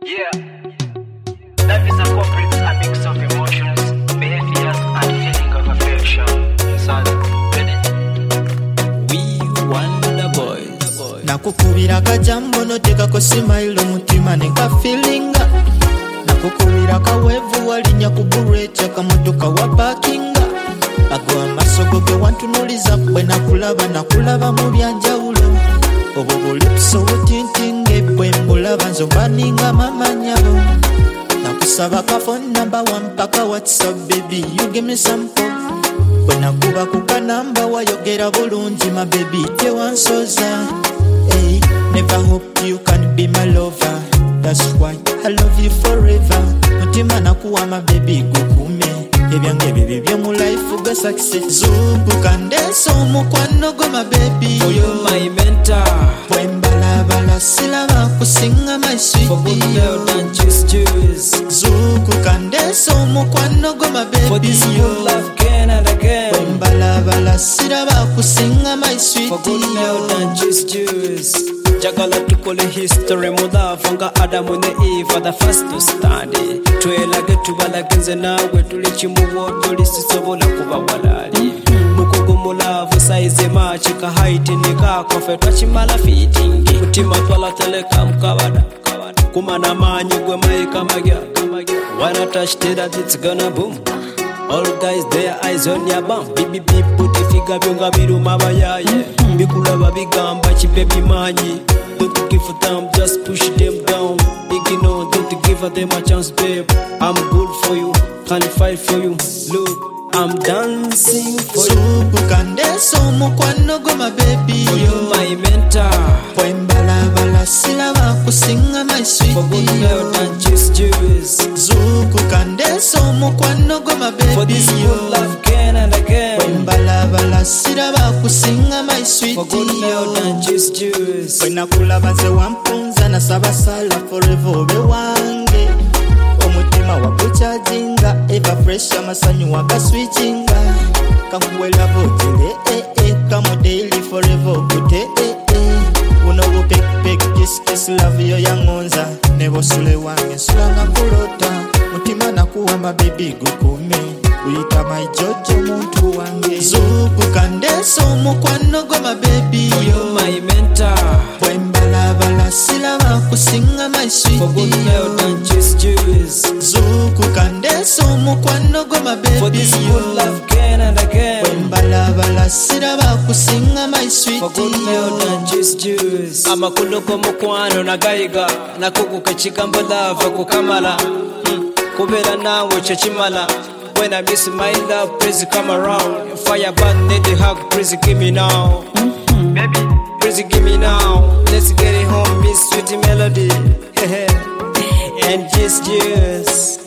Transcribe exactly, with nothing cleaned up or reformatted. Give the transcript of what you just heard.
Yeah, love is a complete a mix of emotions, behaviors, and feeling of affection. So, ready? We Wonder Boys. Nakukubira kajambo notekako smile omutima neka feelinga. Nakukubira kawevu walinya kuburecha kamotoka wa parkinga. Ago amasogo ge wantunuliza bwe nakulaba nakulaba mu byanjawulo. Obo lips obutintinge bwe mbulaba nzobaninga mamanyabo. Nakusaba ka phone number one paka WhatsApp baby you give me some phone. When nakuba kuka namba wayogera bulungi my baby tewansoza. Hey, never hope you can be my lover. That's why I love you forever. Mutima nakuwa my baby gukume. Ebyange bibi byo mu life go success. Zubu kandeso mukwano go my baby. For you my mentor. Wembala bala silaba kusinga my sweet. For good girl don't choose choose. Zubu kandeso mukwano go my baby. For this good love again and again. Wembala bala silaba kusinga my sweet. For good girl don't choose choose. Jagala tukole history mudavanga Adamu ne Eve the first to study. Twelage tubalagenze nawe tuli chimuwo tuli sisobola kuba walali. Mukugo mulavu size machi ka height ni ka kofe twachimala fitting. Mutima twala teleka mukabada. Kumana manyi gwe maika magya. Wanna touch that it's gonna boom. All guys their eyes on your bum. Bibi bip put the figure byonga biruma bayaye. Bikulaba bigamba chibebi manyi. Don't give a damn, just push them down. Ignore, don't give them a chance, babe. I'm good for you, can fight for you. Look, I'm dancing for you. Zubu kandeso mukwano go my baby. For you my mentor. Wembala bala silaba kusinga my sweet. For good girl don't choose choose. Zubu kandeso mukwano go my baby. For this good love again and again. Wembala bala silaba kusinga my sweet. For good girl don't choose choose. Wena kulaba ze wampunza na sabasala forever obe wange. Omutima wakuchajinga eva fresh amasanyu wakaswitchinga. Kankuwela botele eh eh kamo daily forever kute eh eh. Uno go pek pek kiss kiss love yo yangonza. Nebo sule wange sulanga kulota. Mutima nakuwa my baby gukume. Uyita my jojo muntu wange. Zubu kandeso mukwano go my baby. For you my mentor. Wembala bala silaba kusinga my sweet. For good girl don't choose choose. Zuku kandeso mukwano go my baby. For this good love again and again. Wembala bala silaba kusinga my sweet. For good girl don't choose choose. Amakulu go mukwano nagayiga nakuguka chigambo love kukamala. Mm. Kubera nawe chachimala. When I miss my love, please come around. Fire burn, need a hug, please give me now. Mm-hmm. Baby, please give me now. Let's get it home, miss sweet melody. And just, just.